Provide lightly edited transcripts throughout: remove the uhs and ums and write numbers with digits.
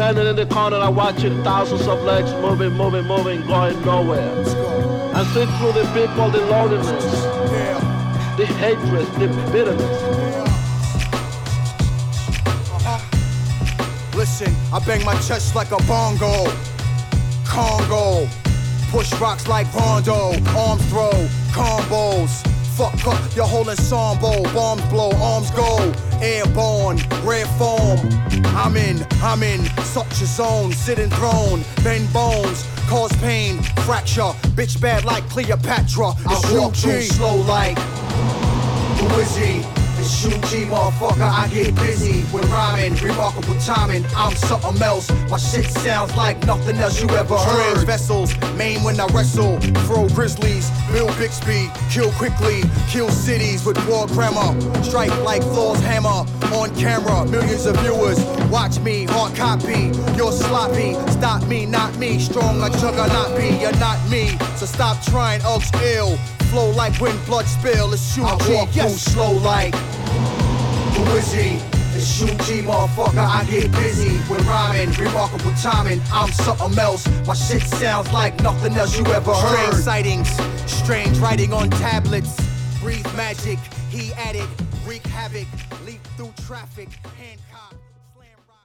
standing in the corner and watching thousands of legs moving, going nowhere. And see through the people, the loneliness, the hatred, the bitterness. Listen, I bang my chest like a bongo. Congo. Push rocks like Rondo. Arms throw. Combos. Fuck up your whole ensemble. Bombs blow. Arms go. Airborne. Red foam. I'm in. Such a zone. Sit enthroned. Bend bones. Cause pain. Fracture. Bitch bad like Cleopatra. I walk through slow like. Who is he? It's Shoot G, motherfucker, I get busy with rhyming, remarkable timing, I'm something else. My shit sounds like nothing else you ever heard. Trans vessels, main when I wrestle, throw grizzlies, build Bixby, kill quickly, kill cities with war grammar, strike like Thor's hammer, on camera, millions of viewers, watch me, hard copy, you're sloppy, stop me, not me, strong like Juggernaut B, you're not me, so stop trying, Uggs ill. Flow like when blood spill, it's Shoot G, walk yes. Through slow like, who is he? It's Shoot G, motherfucker, I get busy with rhyming, remarkable timing, I'm something else, my shit sounds like nothing else you ever heard. Strange sightings, strange writing on tablets, breathe magic, he added, wreak havoc, leap through traffic, Hancock, slam rock,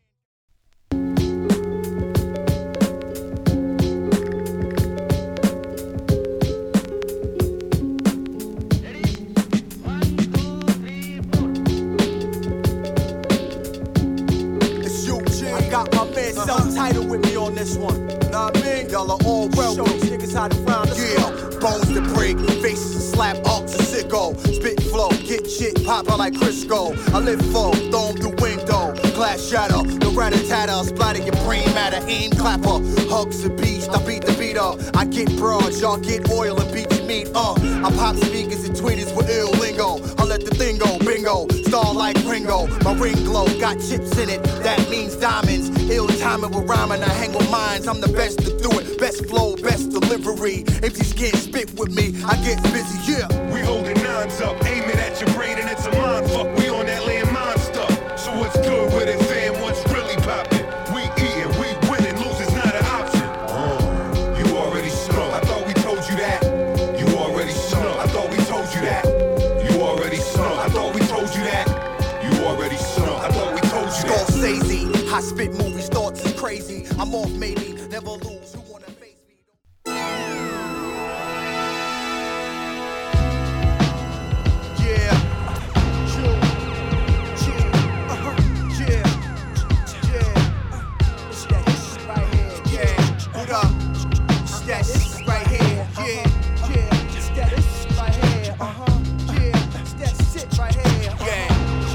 self-titled with me on this one. Nah, I mean, y'all are all well. Show these niggas how to round us. Yeah, bones to break, faces to slap, ups to sicko. Spit flow, get shit pop out like Crisco. I live full, throw 'em through window. Glass shatter, the rat-a-tat-a, splatter your brain matter. Aim clapper, hugs the beast, I beat the beat up. I get broads, y'all get oil and beat your meat. I pop speakers and tweeters with ill lingo. I let the thing go, bingo. Star like Ringo, my ring glow, got chips in it. That means diamonds. Ill timing with rhyming, I hang with minds. I'm the best to do it. Best flow, best delivery. If these kids spit with me, I get busy, yeah. We holding nines up, aiming at your brain and it's a mind fuck. We on that landmine stuff. So what's good with it, fam? What's really poppin'? We eatin', we winning, losing's not an option. You already know. I thought we told you that. You already know. I thought we told you that. You already know. I thought we told you that. You already know. I thought we told you that. Scorsese, I spit movies, thoughts is crazy. I'm off maybe, never lose. Who wanna face me? Yeah. It's that shit right here. Yeah. Hold up. It's that shit right here. Yeah. It's that shit right here. Yeah. It's that shit right here. Yeah.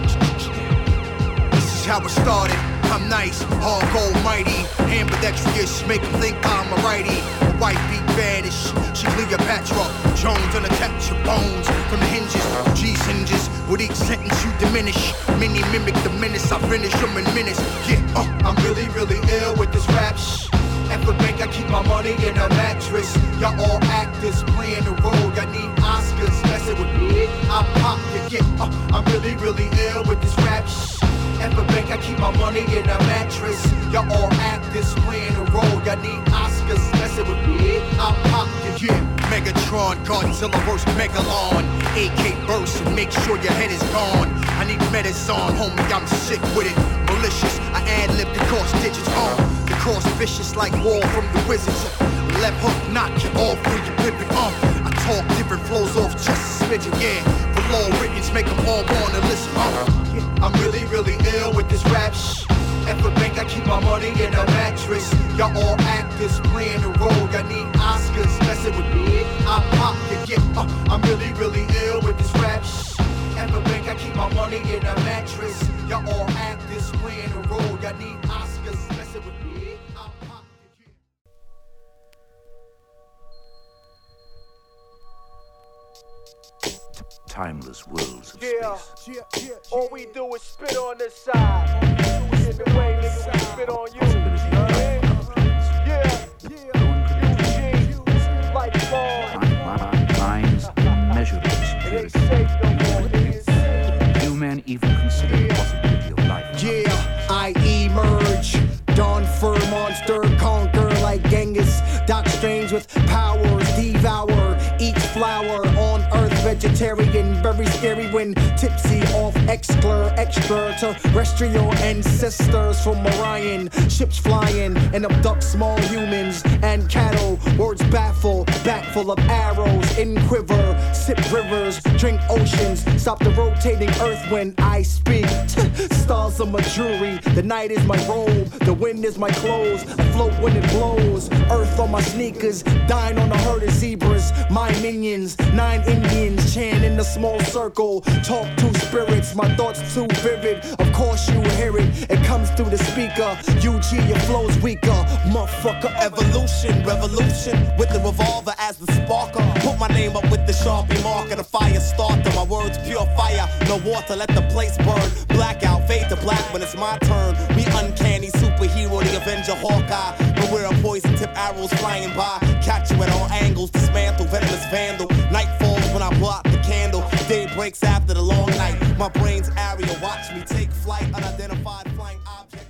This is how it started. I'm nice, hard gold mighty, ambidextrous, make them think I'm a righty. A white beat badish, she Cleopatra, Jones on the your bones from the hinges, G's hinges. With each sentence you diminish, many mimic the menace. I finish them in minutes. Yeah, I'm really ill with this rap shh. At the bank I keep my money in a mattress. Y'all all actors playing the role. Y'all need Oscars, messing with me, I pop you. Yeah, I'm really ill with this rap shh. At the bank, I keep my money in a mattress. Y'all all actors playing a role. Y'all need Oscars, messing with me, I'll pop you, yeah. Megatron, Godzilla vs. Megalon. AK burst and make sure your head is gone. I need medicine, homie, I'm sick with it. Malicious, I ad-lib the cross digits on. The cross vicious like war from the wizards. Left hook knock you off when you whip it on. I talk different flows off just a smidgen, yeah. The law writtens make them all wanna listen, I'm really ill with this rap shh. At the bank, I keep my money in a mattress. Y'all all actors playing a role. Y'all need Oscars, messing with me, I pop you, yeah. I'm really ill with this rap shh. At the bank, I keep my money in a mattress. Y'all all actors playing a role. Y'all need Oscars, messing with me, I pop you, yeah. Timeless worlds of space. Yeah. All we do is spit on this side. In the way, nigga, we spit on you. Yeah. Eugene, like fall. Minds immeasurable security. Few men even consider the possibility of life. Yeah, I emerge. with powers, devour each flower on earth. Vegetarian, very scary when tipsy off extraterrestrial ancestors from Orion. Ships flying and abduct small humans and cattle. Words baffle, back full of arrows in quiver. Sip rivers, drink oceans. Stop the rotating earth when I speak. Stars are my jewelry, the night is my robe, the wind is my clothes. I float when it blows. Earth on my sneakers, dine on a herd of zebras. My minions, 9 Indians chant in a small circle. Talk to spirits, my thoughts too vivid. Of course you hear it, it comes through the speaker. UG, your flow's weaker, motherfucker. Evolution, revolution, with the revolver as the sparker. Put my name up with the Sharpie marker, the fire starter. My words pure fire, no water, let the place burn. Blackout, fade to black when it's my turn. We uncanny superhero, the Avenger, Hawkeye. Beware of poison tip arrows flying by. Catch you at all angles, dismantle, venomous vandal. Night falls when I block the candle. Day breaks after the long night. My brain's area, watch me take flight. Unidentified flying object.